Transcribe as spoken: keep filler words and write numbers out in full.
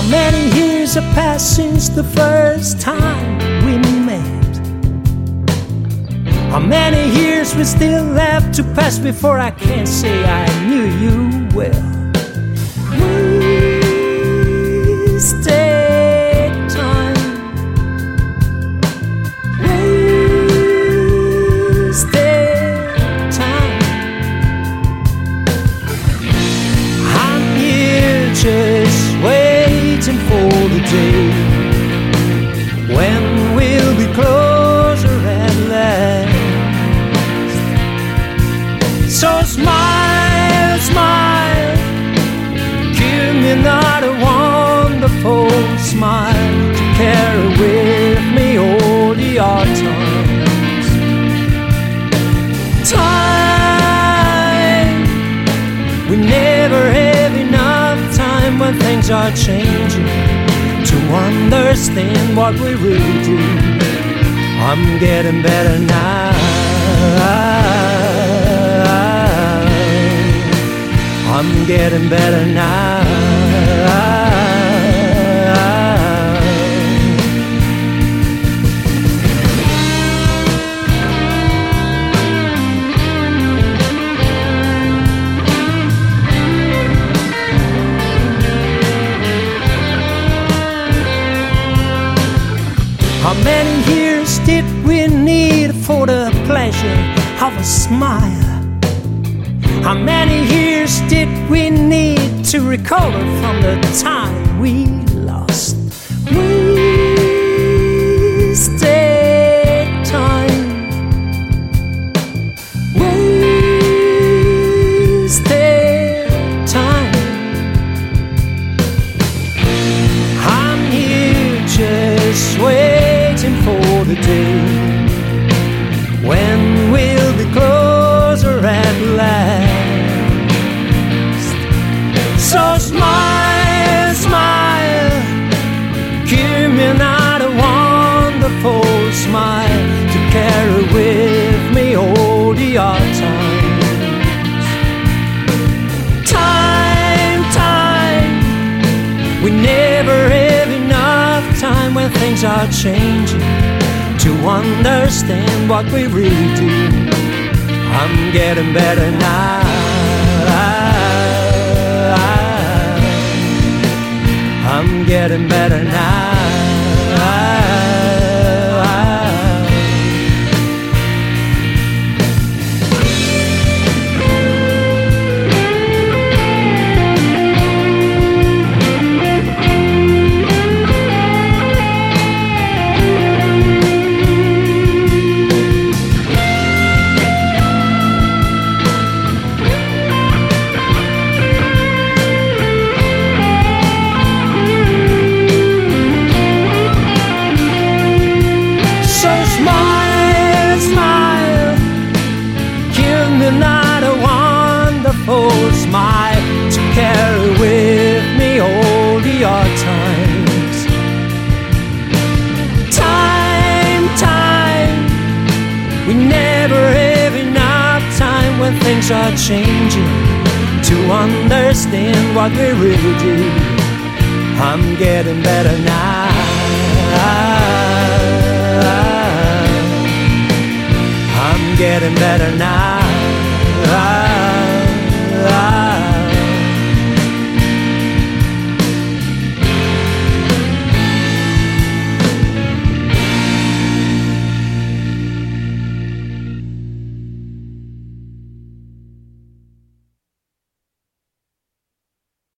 How many years have passed since the first time we met? How many years we still have to pass before I can say I knew you well? Wasted time, wasted time. I'm here just waiting for the day when we'll be closer at last. So smile, smile, give me another wonderful smile to carry with me all the hard times. Time, we never have enough time when things are changing to understand what we really do. I'm getting better now. I'm getting better now. How many years did we need for the pleasure of a smile? How many years did we need to recover from the time we lost? Wasted time, wasted time. I'm here just waiting for the day when we'll be closer at last. So smile, smile, give me another wonderful smile to carry with me all the hard times. Time, time, we never have enough time when things are changing to understand what we really do. I'm getting better now. I'm getting better now. Another wonderful smile to carry with me all the hard times. Time, time, we never have enough time when things are changing to understand what we really do. I'm getting better now. I'm getting better now.